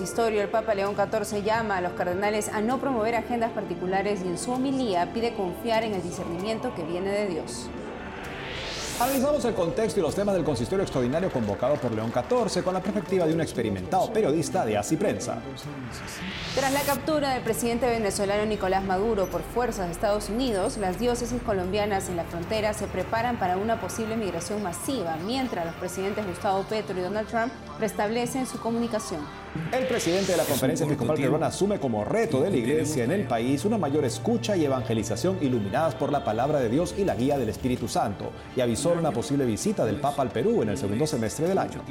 consistorio, el Papa León XIV llama a los cardenales a no promover agendas particulares y en su homilía pide confiar en el discernimiento que viene de Dios. Analizamos el contexto y los temas del consistorio extraordinario convocado por León XIV con la perspectiva de un experimentado periodista de Así Prensa. Tras la captura del presidente venezolano Nicolás Maduro por fuerzas de Estados Unidos, las diócesis colombianas en la frontera se preparan para una posible migración masiva, mientras los presidentes Gustavo Petro y Donald Trump restablecen su comunicación. El presidente de la Conferencia Episcopal Peruana asume como reto de la Iglesia en el país una mayor escucha y evangelización iluminadas por la palabra de Dios y la guía del Espíritu Santo, y avisó una posible visita del Papa al Perú en el segundo semestre del año.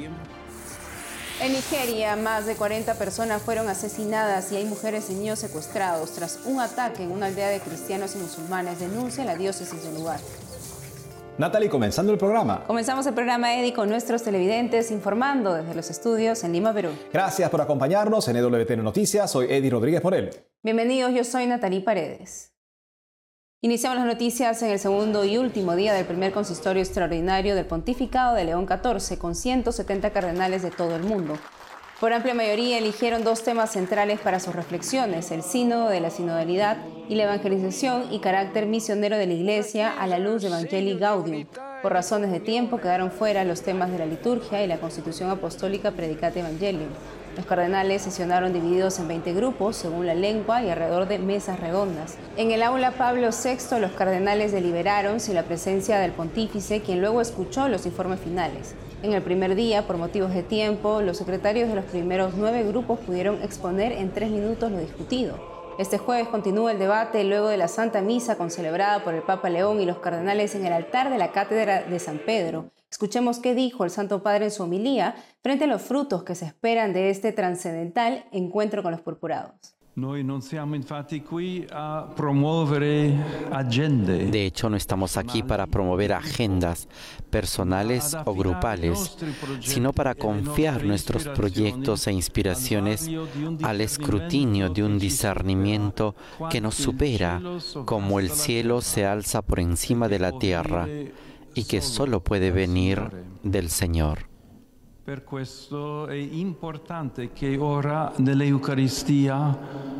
En Nigeria, más de 40 personas fueron asesinadas y hay mujeres y niños secuestrados tras un ataque en una aldea de cristianos y musulmanes, denuncia la diócesis del lugar. Natalie, comenzando el programa. Comenzamos el programa, Eddie, con nuestros televidentes informando desde los estudios en Lima, Perú. Gracias por acompañarnos en EWTN Noticias. Soy Eddie Rodríguez Morel. Bienvenidos, yo soy Natalie Paredes. Iniciamos las noticias en el segundo y último día del primer consistorio extraordinario del pontificado de León XIV, con 170 cardenales de todo el mundo. Por amplia mayoría eligieron dos temas centrales para sus reflexiones: el sínodo de la sinodalidad y la evangelización y carácter misionero de la Iglesia a la luz de Evangelii Gaudium. Por razones de tiempo quedaron fuera los temas de la liturgia y la constitución apostólica Predicate Evangelium. Los cardenales sesionaron divididos en 20 grupos, según la lengua, y alrededor de mesas redondas. En el aula Pablo VI, los cardenales deliberaron sin la presencia del pontífice, quien luego escuchó los informes finales. En el primer día, por motivos de tiempo, los secretarios de los primeros 9 grupos pudieron exponer en 3 minutos lo discutido. Este jueves continúa el debate luego de la Santa Misa concelebrada por el Papa León y los cardenales en el altar de la Cátedra de San Pedro. Escuchemos qué dijo el Santo Padre en su homilía frente a los frutos que se esperan de este trascendental encuentro con los purpurados. De hecho, no estamos aquí para promover agendas personales o grupales, sino para confiar nuestros proyectos e inspiraciones al escrutinio de un discernimiento que nos supera, como el cielo se alza por encima de la tierra, y que solo puede venir del Señor. Per questo è importante che ora nell'Eucaristia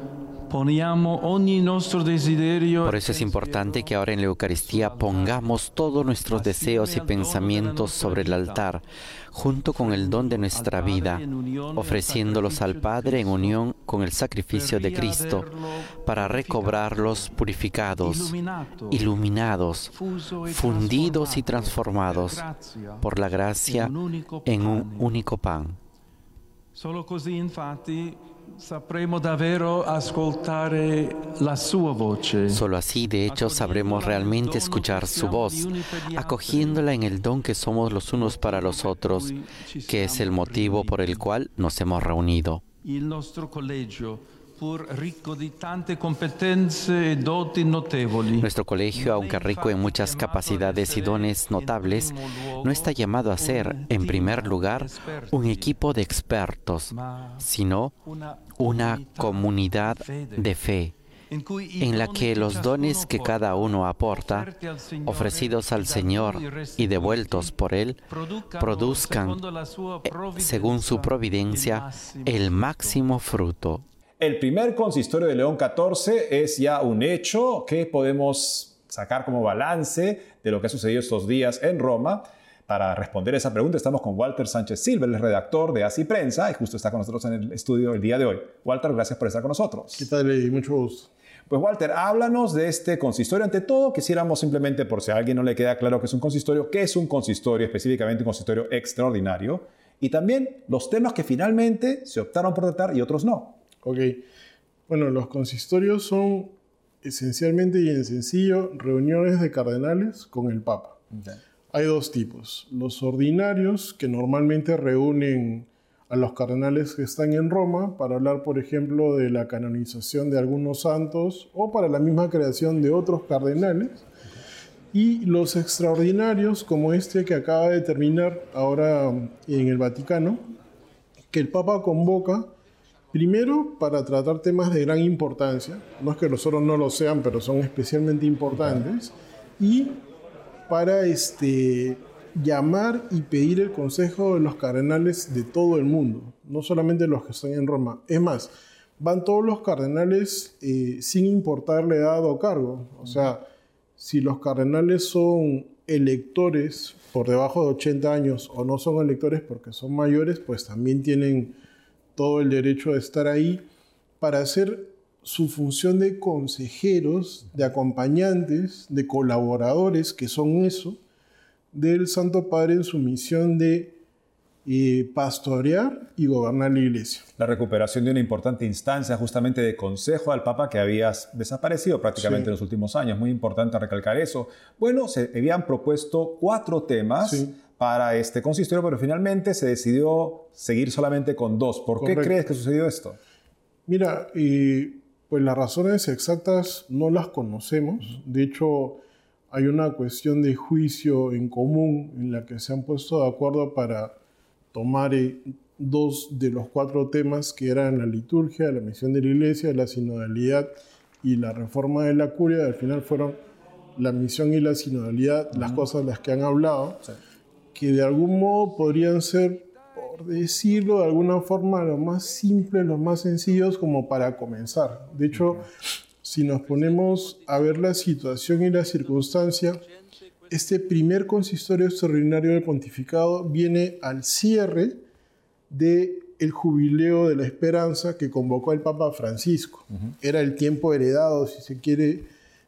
poniamo ogni nostro desiderio. Por eso es importante que ahora en la Eucaristía pongamos todos nuestros deseos y pensamientos sobre el altar, junto con el don de nuestra vida, ofreciéndolos al Padre en unión con el sacrificio de Cristo, para recobrarlos purificados, iluminados, fundidos y transformados por la gracia en un único pan. Solo così, infatti, sapremo davvero ascoltare la sua voce. Solo así, de hecho, sabremos realmente escuchar su voz, acogiéndola en el don que somos los unos para los otros, que es el motivo por el cual nos hemos reunido. Il nostro collegio, pur ricco di tante competenze e doti notevoli. Nuestro colegio, aunque rico en muchas capacidades y dones notables, no está llamado a ser, en primer lugar, un equipo de expertos, sino una comunidad de fe, en la que los dones que cada uno aporta, ofrecidos al Señor y devueltos por Él, produzcan, según su providencia, el máximo fruto. El primer consistorio de León XIV es ya un hecho que podemos sacar como balance de lo que ha sucedido estos días en Roma. Para responder esa pregunta estamos con Walter Sánchez Silva, el redactor de Así Prensa, y justo está con nosotros en el estudio el día de hoy. Walter, gracias por estar con nosotros. ¿Qué tal, Eddie? Mucho gusto. Pues Walter, háblanos de este consistorio. Ante todo, quisiéramos simplemente, por si a alguien no le queda claro qué es un consistorio, específicamente un consistorio extraordinario, y también los temas que finalmente se optaron por tratar y otros no. Ok. Bueno, los consistorios son esencialmente y en sencillo reuniones de cardenales con el Papa. Okay. Hay dos tipos. Los ordinarios, que normalmente reúnen a los cardenales que están en Roma para hablar, por ejemplo, de la canonización de algunos santos o para la misma creación de otros cardenales. Y los extraordinarios, como este que acaba de terminar ahora en el Vaticano, que el Papa convoca primero para tratar temas de gran importancia, no es que los otros no lo sean, pero son especialmente importantes, y para llamar y pedir el consejo de los cardenales de todo el mundo, no solamente los que están en Roma. Es más, van todos los cardenales sin importar la edad o cargo. O sea, si los cardenales son electores por debajo de 80 años o no son electores porque son mayores, pues también tienen todo el derecho de estar ahí para hacer su función de consejeros, de acompañantes, de colaboradores, que son eso, del Santo Padre en su misión de pastorear y gobernar la Iglesia. La recuperación de una importante instancia justamente de consejo al Papa que había desaparecido prácticamente en los últimos años. Muy importante recalcar eso. Bueno, se habían propuesto 4 temas para este consistorio, pero finalmente se decidió seguir solamente con 2. ¿Por qué crees que sucedió esto? Mira, pues las razones exactas no las conocemos. De hecho, hay una cuestión de juicio en común en la que se han puesto de acuerdo para tomar 2 de los 4 temas que eran la liturgia, la misión de la Iglesia, la sinodalidad y la reforma de la curia. Al final fueron la misión y la sinodalidad las cosas de las que han hablado, que de algún modo podrían ser, por decirlo de alguna forma, lo más simples, los más sencillos como para comenzar. De hecho, si nos ponemos a ver la situación y la circunstancia, este primer consistorio extraordinario del pontificado viene al cierre del jubileo de la esperanza que convocó el Papa Francisco. Era el tiempo heredado, si se quiere,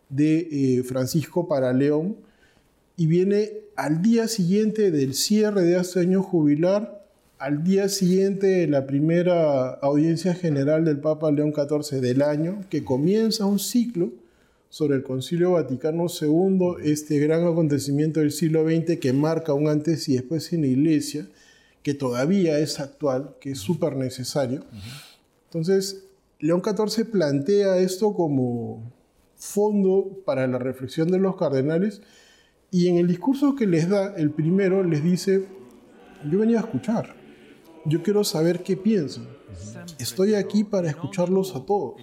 de Francisco para León, y viene al día siguiente del cierre de este año jubilar, al día siguiente de la primera audiencia general del Papa León XIV del año, que comienza un ciclo sobre el Concilio Vaticano II, este gran acontecimiento del siglo XX que marca un antes y después en la Iglesia, que todavía es actual, que es súper necesario. Entonces, León XIV plantea esto como fondo para la reflexión de los cardenales, y en el discurso que les da, el primero les dice: yo venía a escuchar, yo quiero saber qué piensan, estoy aquí para escucharlos a todos.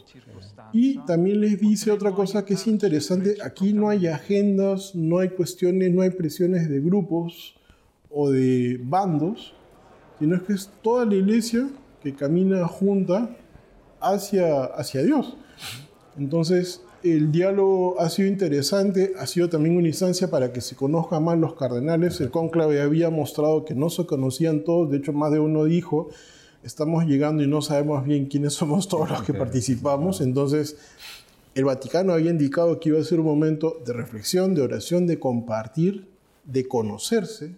Y también les dice otra cosa que es interesante: aquí no hay agendas, no hay cuestiones, no hay presiones de grupos o de bandos, sino es que es toda la Iglesia que camina junta hacia Dios. Entonces, el diálogo ha sido interesante, ha sido también una instancia para que se conozcan más los cardenales. El cónclave había mostrado que no se conocían todos, de hecho más de uno dijo: estamos llegando y no sabemos bien quiénes somos todos los que participamos. Entonces, el Vaticano había indicado que iba a ser un momento de reflexión, de oración, de compartir, de conocerse,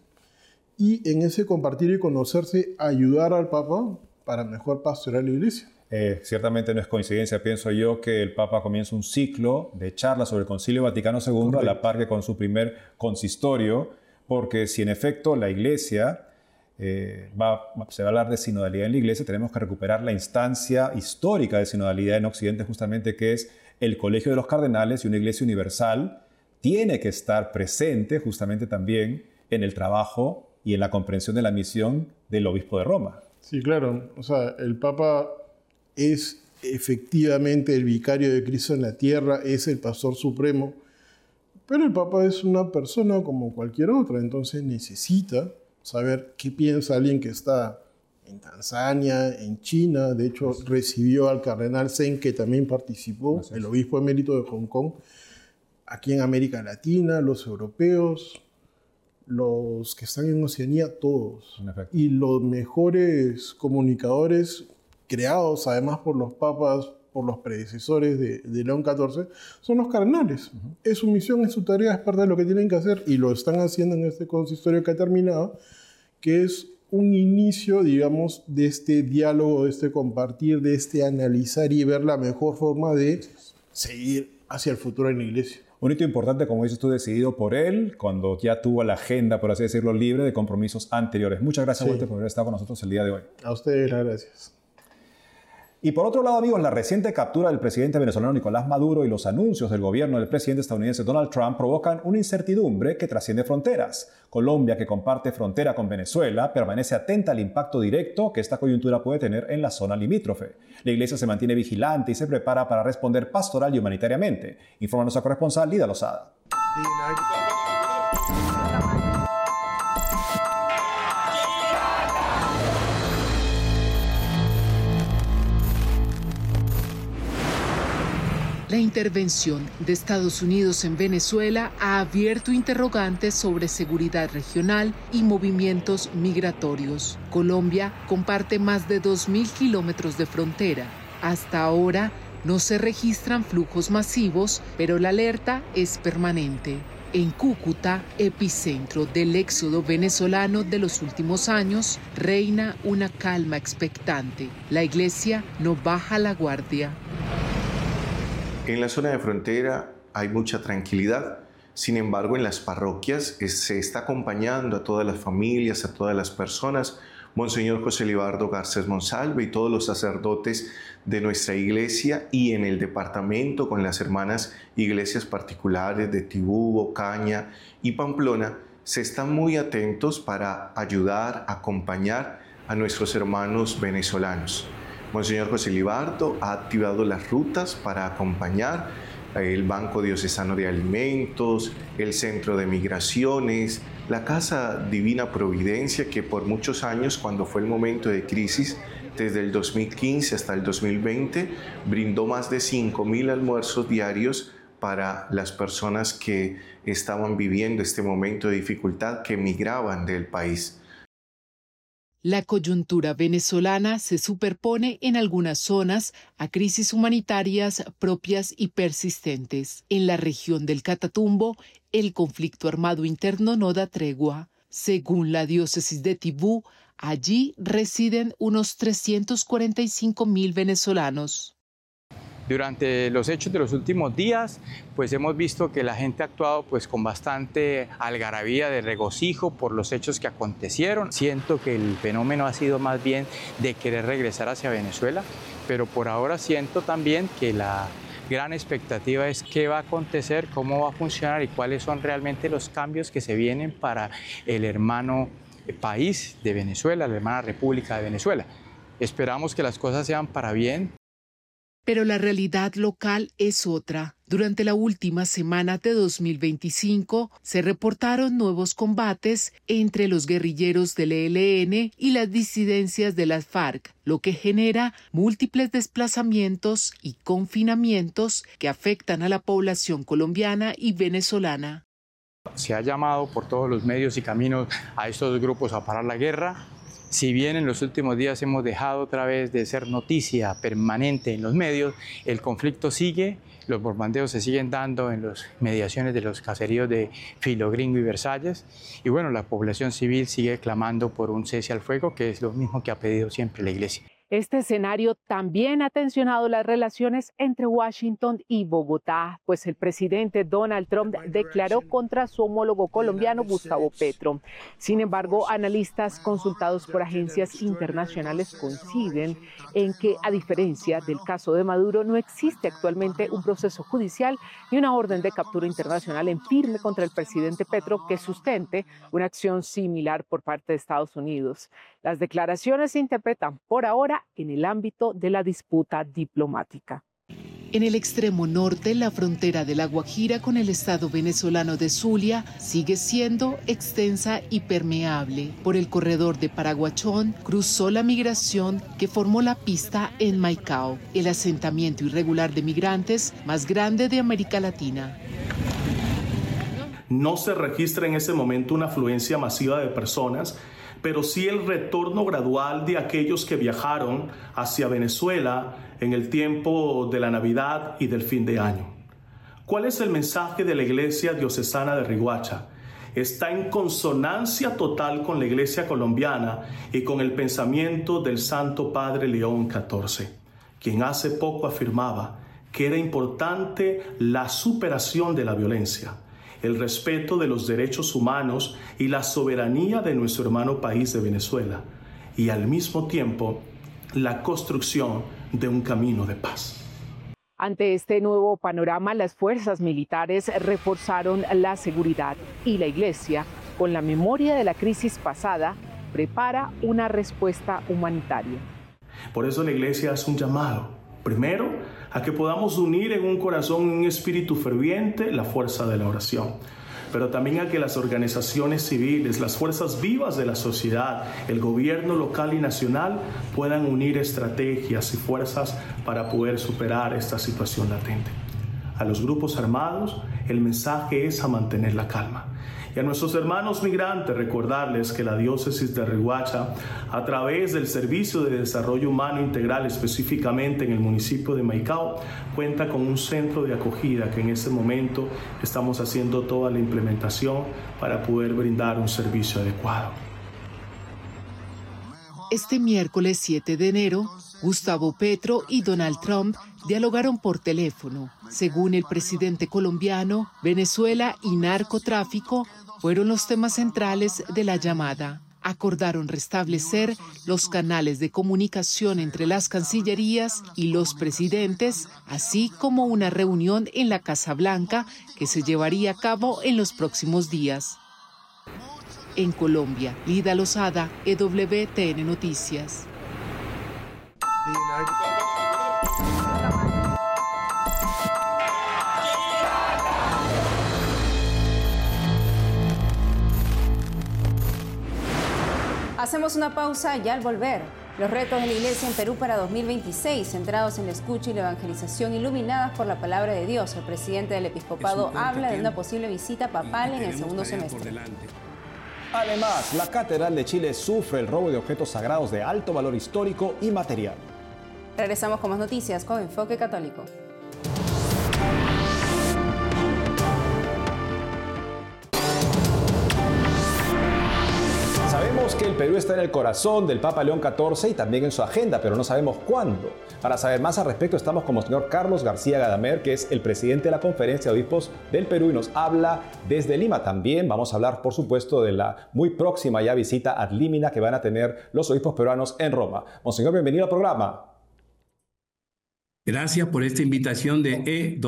y en ese compartir y conocerse ayudar al Papa para mejor pastorear la Iglesia. Ciertamente no es coincidencia, pienso yo, que el Papa comienza un ciclo de charlas sobre el Concilio Vaticano II. Correcto. A la par que con su primer consistorio, porque si en efecto la Iglesia se va a hablar de sinodalidad en la Iglesia, tenemos que recuperar la instancia histórica de sinodalidad en Occidente, justamente, que es el Colegio de los Cardenales, y una Iglesia universal tiene que estar presente justamente también en el trabajo y en la comprensión de la misión del Obispo de Roma. Sí, claro. O sea, el Papa es efectivamente el vicario de Cristo en la tierra, es el pastor supremo, pero el Papa es una persona como cualquier otra, entonces necesita saber qué piensa alguien que está en Tanzania, en China. De hecho, recibió al cardenal Zeng, que también participó, el obispo emérito de Hong Kong, aquí en América Latina, los europeos, los que están en Oceanía, todos. Y los mejores comunicadores creados además por los papas, por los predecesores de León XIV, son los cardenales. Es su misión, es su tarea, es parte de lo que tienen que hacer, y lo están haciendo en este consistorio que ha terminado, que es un inicio, digamos, de este diálogo, de este compartir, de este analizar y ver la mejor forma de seguir hacia el futuro en la Iglesia. Un hito importante, como dices tú, decidido por él, cuando ya tuvo la agenda, por así decirlo, libre de compromisos anteriores. Muchas gracias, Walter, por haber estado con nosotros el día de hoy. A ustedes las gracias. Y por otro lado, amigos, la reciente captura del presidente venezolano Nicolás Maduro y los anuncios del gobierno del presidente estadounidense Donald Trump provocan una incertidumbre que trasciende fronteras. Colombia, que comparte frontera con Venezuela, permanece atenta al impacto directo que esta coyuntura puede tener en la zona limítrofe. La Iglesia se mantiene vigilante y se prepara para responder pastoral y humanitariamente, informa nuestra corresponsal Lida Lozada. La intervención de Estados Unidos en Venezuela ha abierto interrogantes sobre seguridad regional y movimientos migratorios. Colombia comparte más de 2.000 kilómetros de frontera. Hasta ahora no se registran flujos masivos, pero la alerta es permanente. En Cúcuta, epicentro del éxodo venezolano de los últimos años, reina una calma expectante. La iglesia no baja la guardia. En la zona de frontera hay mucha tranquilidad. Sin embargo, en las parroquias se está acompañando a todas las familias, a todas las personas. Monseñor José Libardo Garcés Monsalve y todos los sacerdotes de nuestra iglesia, y en el departamento con las hermanas iglesias particulares de Tibú, Ocaña y Pamplona, se están muy atentos para ayudar, acompañar a nuestros hermanos venezolanos. Monseñor José Libardo ha activado las rutas para acompañar el Banco Diocesano de Alimentos, el Centro de Migraciones, la Casa Divina Providencia, que por muchos años, cuando fue el momento de crisis, desde el 2015 hasta el 2020, brindó más de 5.000 almuerzos diarios para las personas que estaban viviendo este momento de dificultad, que migraban del país. La coyuntura venezolana se superpone en algunas zonas a crisis humanitarias propias y persistentes. En la región del Catatumbo, el conflicto armado interno no da tregua. Según la diócesis de Tibú, allí residen unos 345.000 venezolanos. Durante los hechos de los últimos días, pues hemos visto que la gente ha actuado pues con bastante algarabía, de regocijo por los hechos que acontecieron. Siento que el fenómeno ha sido más bien de querer regresar hacia Venezuela, pero por ahora siento también que la gran expectativa es qué va a acontecer, cómo va a funcionar y cuáles son realmente los cambios que se vienen para el hermano país de Venezuela, la hermana República de Venezuela. Esperamos que las cosas sean para bien. Pero la realidad local es otra. Durante la última semana de 2025 se reportaron nuevos combates entre los guerrilleros del ELN y las disidencias de las FARC, lo que genera múltiples desplazamientos y confinamientos que afectan a la población colombiana y venezolana. Se ha llamado por todos los medios y caminos a estos grupos a parar la guerra. Si bien en los últimos días hemos dejado otra vez de ser noticia permanente en los medios, el conflicto sigue, los bombardeos se siguen dando en las mediaciones de los caseríos de Filogringo y Versalles, y bueno, la población civil sigue clamando por un cese al fuego, que es lo mismo que ha pedido siempre la Iglesia. Este escenario también ha tensionado las relaciones entre Washington y Bogotá, pues el presidente Donald Trump declaró contra su homólogo colombiano Gustavo Petro. Sin embargo, analistas consultados por agencias internacionales coinciden en que, a diferencia del caso de Maduro, no existe actualmente un proceso judicial ni una orden de captura internacional en firme contra el presidente Petro que sustente una acción similar por parte de Estados Unidos. Las declaraciones se interpretan por ahora en el ámbito de la disputa diplomática. En el extremo norte, la frontera de La Guajira con el estado venezolano de Zulia sigue siendo extensa y permeable. Por el corredor de Paraguachón cruzó la migración que formó la pista en Maicao, el asentamiento irregular de migrantes más grande de América Latina. No se registra en ese momento una afluencia masiva de personas, pero sí el retorno gradual de aquellos que viajaron hacia Venezuela en el tiempo de la Navidad y del fin de año. ¿Cuál es el mensaje de la Iglesia Diocesana de Riohacha? Está en consonancia total con la Iglesia colombiana y con el pensamiento del Santo Padre León XIV, quien hace poco afirmaba que era importante la superación de la violencia, el respeto de los derechos humanos y la soberanía de nuestro hermano país de Venezuela, y al mismo tiempo la construcción de un camino de paz. Ante este nuevo panorama, las fuerzas militares reforzaron la seguridad y la Iglesia, con la memoria de la crisis pasada, prepara una respuesta humanitaria. Por eso la Iglesia hace un llamado, primero, a que podamos unir en un corazón, en un espíritu ferviente, la fuerza de la oración, pero también a que las organizaciones civiles, las fuerzas vivas de la sociedad, el gobierno local y nacional puedan unir estrategias y fuerzas para poder superar esta situación latente. a los grupos armados, el mensaje es a mantener la calma. Y a nuestros hermanos migrantes recordarles que la diócesis de Riohacha, a través del Servicio de Desarrollo Humano Integral, específicamente en el municipio de Maicao, cuenta con un centro de acogida que en este momento estamos haciendo toda la implementación para poder brindar un servicio adecuado. Este miércoles 7 de enero, Gustavo Petro y Donald Trump dialogaron por teléfono. Según el presidente colombiano, Venezuela y narcotráfico fueron los temas centrales de la llamada. Acordaron restablecer los canales de comunicación entre las cancillerías y los presidentes, así como una reunión en la Casa Blanca que se llevaría a cabo en los próximos días. En Colombia, Lida Lozada, EWTN Noticias. Hacemos una pausa y al volver, los retos de la Iglesia en Perú para 2026, centrados en la escucha y la evangelización, iluminadas por la palabra de Dios. El presidente del episcopado habla de una posible visita papal en el segundo semestre. Además, la Catedral de Chile sufre el robo de objetos sagrados de alto valor histórico y material. Regresamos con más noticias con Enfoque Católico. Sabemos que el Perú está en el corazón del Papa León XIV y también en su agenda, pero no sabemos cuándo. Para saber más al respecto estamos con Monseñor Carlos García Gadamer, que es el presidente de la Conferencia de Obispos del Perú y nos habla desde Lima. También vamos a hablar, por supuesto, de la muy próxima ya visita ad limina que van a tener los obispos peruanos en Roma. Monseñor, bienvenido al programa. Gracias por esta invitación de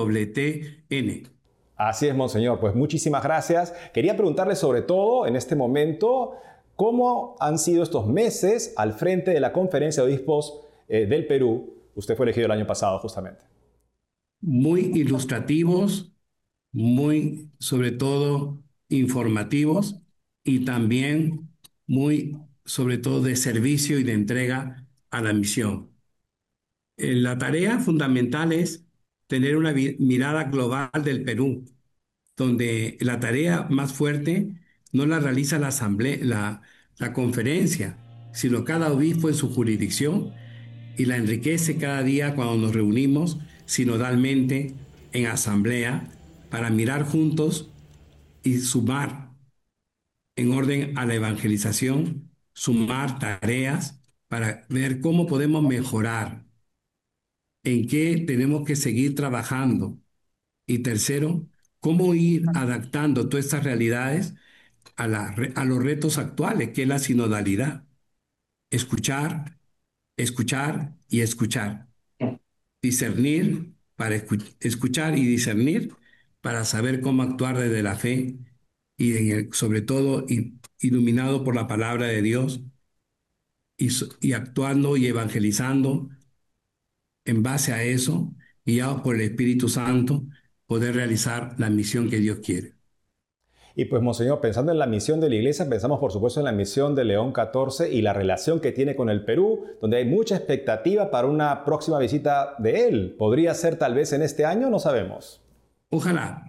EWTN. Así es, Monseñor. Pues muchísimas gracias. Quería preguntarle sobre todo en este momento, ¿cómo han sido estos meses al frente de la Conferencia de Obispos del Perú? Usted fue elegido el año pasado, justamente. Muy ilustrativos, muy, sobre todo, informativos y también muy, sobre todo, de servicio y de entrega a la misión. La tarea fundamental es tener una mirada global del Perú, donde la tarea más fuerte no la realiza la asamblea, la conferencia, sino cada obispo en su jurisdicción, y la enriquece cada día cuando nos reunimos sinodalmente en asamblea para mirar juntos y sumar en orden a la evangelización, sumar tareas para ver cómo podemos mejorar, en qué tenemos que seguir trabajando. Y tercero, cómo ir adaptando todas estas realidades a los retos actuales, que es la sinodalidad. Escuchar, escuchar y escuchar. Discernir para escuchar y discernir para saber cómo actuar desde la fe y sobre todo iluminado por la palabra de Dios y actuando y evangelizando en base a eso, guiados por el Espíritu Santo, poder realizar la misión que Dios quiere. Y pues, Monseñor, pensando en la misión de la Iglesia, pensamos por supuesto en la misión de León XIV y la relación que tiene con el Perú, donde hay mucha expectativa para una próxima visita de él. ¿Podría ser tal vez en este año? No sabemos. Ojalá.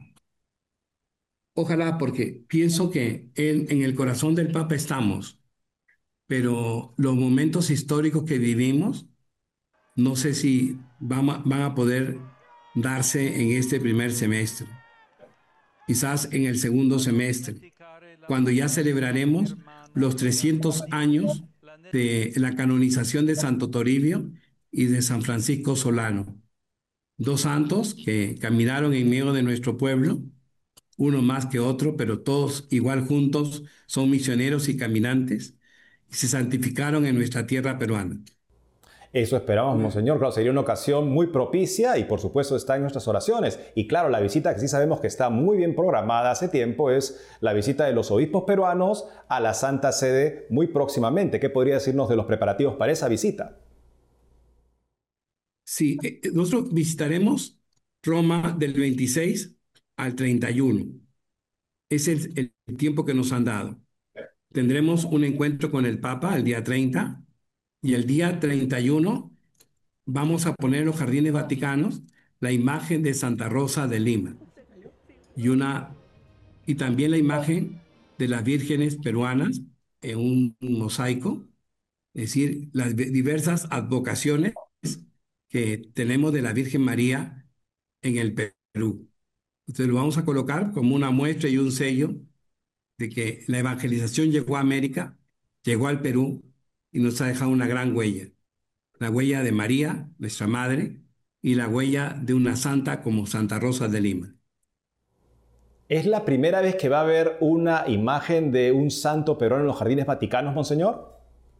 Ojalá, porque pienso que en el corazón del Papa estamos, pero los momentos históricos que vivimos, no sé si van a poder darse en este primer semestre. Quizás en el segundo semestre, cuando ya celebraremos los 300 años de la canonización de Santo Toribio y de San Francisco Solano. Dos santos que caminaron en medio de nuestro pueblo, uno más que otro, pero todos igual juntos son misioneros y caminantes, y se santificaron en nuestra tierra peruana. Eso esperamos, Monseñor. Claro, sería una ocasión muy propicia y por supuesto está en nuestras oraciones. Y claro, la visita que sí sabemos que está muy bien programada hace tiempo es la visita de los obispos peruanos a la Santa Sede muy próximamente. ¿Qué podría decirnos de los preparativos para esa visita? Sí, nosotros visitaremos Roma del 26 al 31. Ese es el tiempo que nos han dado. Tendremos un encuentro con el Papa el día 30 y el día 31 vamos a poner los jardines vaticanos la imagen de Santa Rosa de Lima y también la imagen de las vírgenes peruanas en un mosaico, es decir, las diversas advocaciones que tenemos de la Virgen María en el Perú. Entonces lo vamos a colocar como una muestra y un sello de que la evangelización llegó a América, llegó al Perú y nos ha dejado una gran huella. La huella de María, nuestra madre, y la huella de una santa como Santa Rosa de Lima. ¿Es la primera vez que va a haber una imagen de un santo peruano en los jardines vaticanos, monseñor?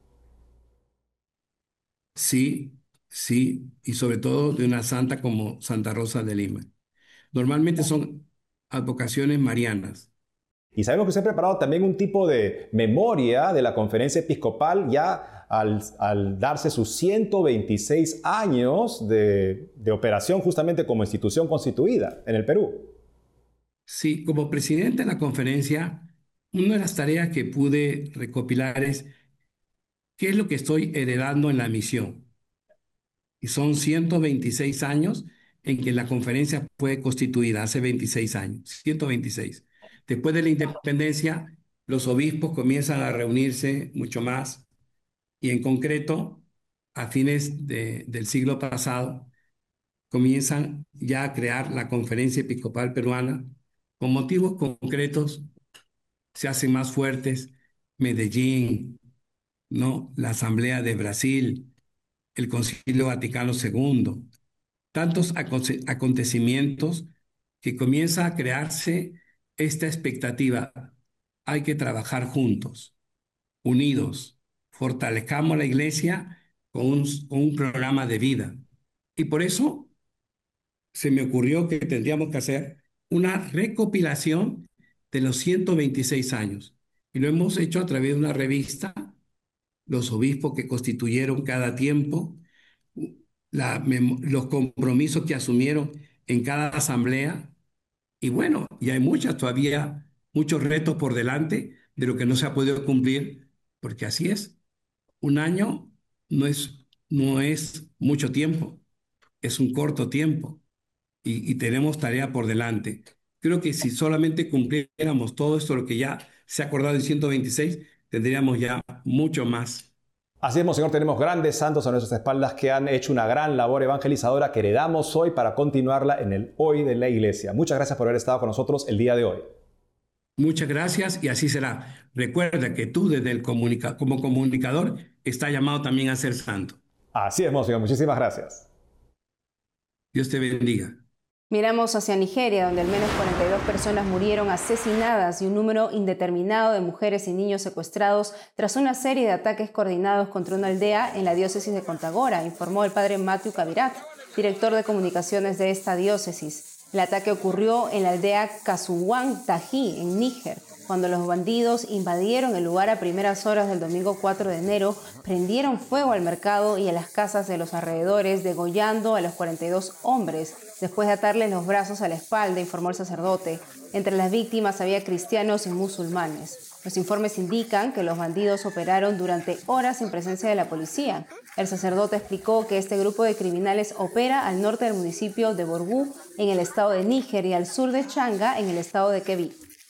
Sí, sí, y sobre todo de una santa como Santa Rosa de Lima. Normalmente son advocaciones marianas. Y sabemos que usted ha preparado también un tipo de memoria de la conferencia episcopal ya al darse sus 126 años de operación justamente como institución constituida en el Perú. Sí, como presidente de la conferencia, una de las tareas que pude recopilar es qué es lo que estoy heredando en la misión. Y son 126 años en que la conferencia fue constituida, hace 26 años, 126. Después de la independencia, los obispos comienzan a reunirse mucho más y en concreto, a fines del siglo pasado, comienzan ya a crear la Conferencia Episcopal Peruana con motivos concretos, se hacen más fuertes Medellín, ¿no? La Asamblea de Brasil, el Concilio Vaticano II, tantos acontecimientos que comienza a crearse esta expectativa. Hay que trabajar juntos, unidos, fortalezcamos la iglesia con un programa de vida. Y por eso se me ocurrió que tendríamos que hacer una recopilación de los 126 años. Y lo hemos hecho a través de una revista, los obispos que constituyeron cada tiempo, los compromisos que asumieron en cada asamblea. Y bueno, y hay todavía muchos retos por delante de lo que no se ha podido cumplir, porque así es. Un año no es mucho tiempo, es un corto tiempo y tenemos tarea por delante. Creo que si solamente cumpliéramos todo esto, lo que ya se ha acordado en 126, tendríamos ya mucho más. Así es, monseñor, tenemos grandes santos a nuestras espaldas que han hecho una gran labor evangelizadora que heredamos hoy para continuarla en el hoy de la Iglesia. Muchas gracias por haber estado con nosotros el día de hoy. Muchas gracias y así será. Recuerda que tú como comunicador estás llamado también a ser santo. Así es, monseñor. Muchísimas gracias. Dios te bendiga. Miramos hacia Nigeria, donde al menos 42 personas murieron asesinadas y un número indeterminado de mujeres y niños secuestrados tras una serie de ataques coordinados contra una aldea en la diócesis de Kontagora, informó el padre Matthew Kabirat, director de comunicaciones de esta diócesis. El ataque ocurrió en la aldea Kasuwan Tají, en Níger, cuando los bandidos invadieron el lugar a primeras horas del domingo 4 de enero, prendieron fuego al mercado y a las casas de los alrededores, degollando a los 42 hombres, después de atarles los brazos a la espalda, informó el sacerdote. Entre las víctimas había cristianos y musulmanes. Los informes indican que los bandidos operaron durante horas en presencia de la policía. El sacerdote explicó que este grupo de criminales opera al norte del municipio de Borgu, en el estado de Níger, y al sur de Changa, en el estado de Kebbi.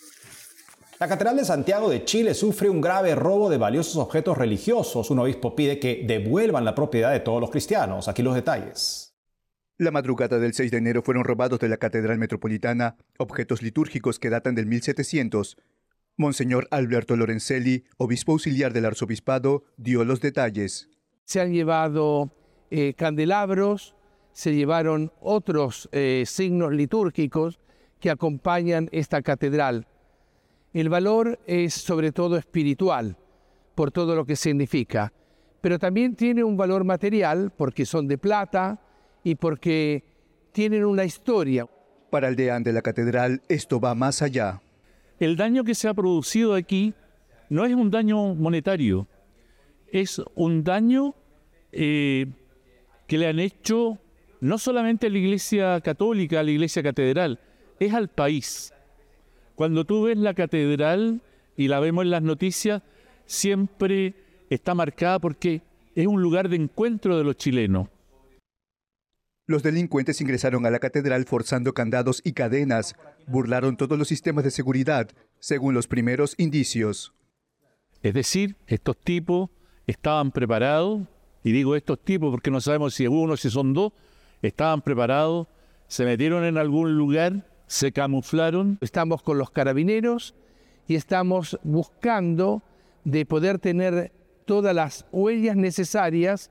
La Catedral de Santiago de Chile sufre un grave robo de valiosos objetos religiosos. Un obispo pide que devuelvan la propiedad de todos los cristianos. Aquí los detalles. La madrugada del 6 de enero fueron robados de la Catedral Metropolitana objetos litúrgicos que datan del 1700. Monseñor Alberto Lorenzelli, obispo auxiliar del arzobispado, dio los detalles. Se han llevado candelabros, se llevaron otros signos litúrgicos que acompañan esta catedral. El valor es sobre todo espiritual, por todo lo que significa, pero también tiene un valor material porque son de plata y porque tienen una historia. Para el deán de la catedral, esto va más allá. El daño que se ha producido aquí no es un daño monetario, es un daño que le han hecho no solamente a la Iglesia Católica, a la Iglesia Catedral, es al país. Cuando tú ves la catedral y la vemos en las noticias, siempre está marcada porque es un lugar de encuentro de los chilenos. Los delincuentes ingresaron a la catedral forzando candados y cadenas. Burlaron todos los sistemas de seguridad, según los primeros indicios. Es decir, estos tipos estaban preparados, y digo estos tipos porque no sabemos si es uno, si son dos, estaban preparados, se metieron en algún lugar, se camuflaron. Estamos con los carabineros y estamos buscando de poder tener todas las huellas necesarias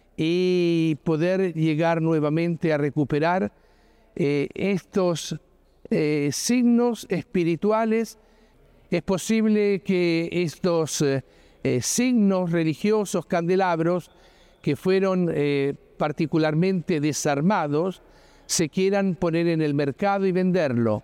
y poder llegar nuevamente a recuperar estos signos espirituales. Es posible que estos signos religiosos, candelabros, que fueron particularmente desarmados, se quieran poner en el mercado y venderlo.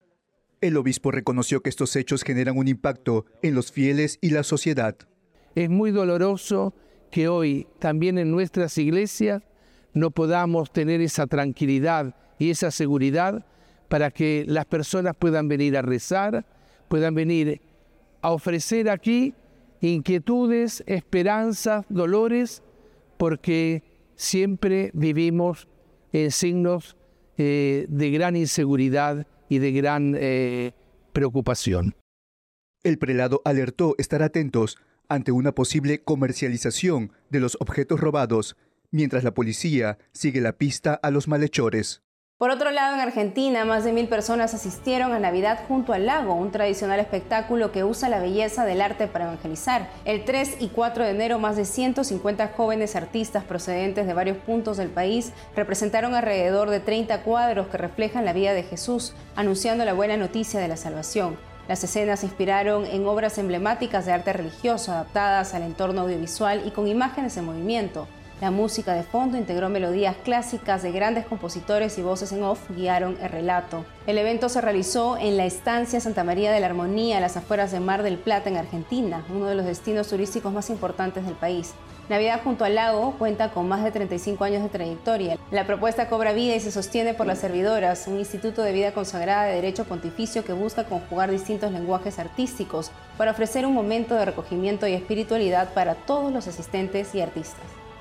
El obispo reconoció que estos hechos generan un impacto en los fieles y la sociedad. Es muy doloroso que hoy también en nuestras iglesias no podamos tener esa tranquilidad y esa seguridad para que las personas puedan venir a rezar, puedan venir a ofrecer aquí inquietudes, esperanzas, dolores, porque siempre vivimos en signos de gran inseguridad y de gran preocupación. El prelado alertó estar atentos ante una posible comercialización de los objetos robados, mientras la policía sigue la pista a los malhechores. Por otro lado, en Argentina, más de 1000 personas asistieron a Navidad junto al lago, un tradicional espectáculo que usa la belleza del arte para evangelizar. El 3 y 4 de enero, más de 150 jóvenes artistas procedentes de varios puntos del país representaron alrededor de 30 cuadros que reflejan la vida de Jesús, anunciando la buena noticia de la salvación. Las escenas se inspiraron en obras emblemáticas de arte religioso adaptadas al entorno audiovisual y con imágenes en movimiento. La música de fondo integró melodías clásicas de grandes compositores y voces en off guiaron el relato. El evento se realizó en la estancia Santa María de la Armonía, a las afueras de Mar del Plata, en Argentina, uno de los destinos turísticos más importantes del país. Navidad junto al lago cuenta con más de 35 años de trayectoria. La propuesta cobra vida y se sostiene por las servidoras, un instituto de vida consagrada de derecho pontificio que busca conjugar distintos lenguajes artísticos para ofrecer un momento de recogimiento y espiritualidad para todos los asistentes y artistas.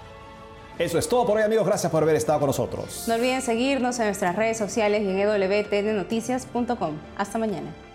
Eso es todo por hoy, amigos. Gracias por haber estado con nosotros. No olviden seguirnos en nuestras redes sociales y en www.tdnoticias.com. Hasta mañana.